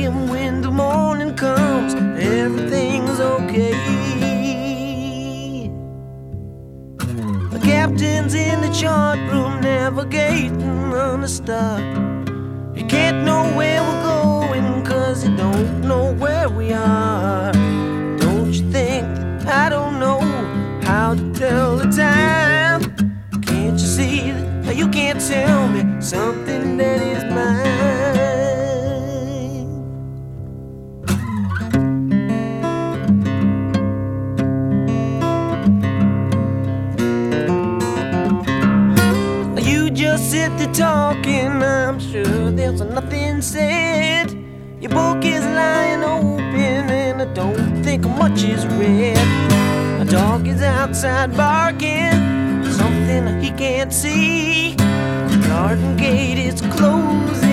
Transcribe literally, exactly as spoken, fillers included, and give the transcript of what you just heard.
him when the morning comes, everything's okay. The captain's in the chart room navigating on a star. You can't know where we're going, cause you don't know where we are. Don't you think I don't know how to tell the time? Can't you see that you can't tell me something that is mine? You just sit there talking, I'm sure there's nothing said. Your book is lying open and I don't think much is read. A dog is outside barking, something he can't see. The garden gate is closed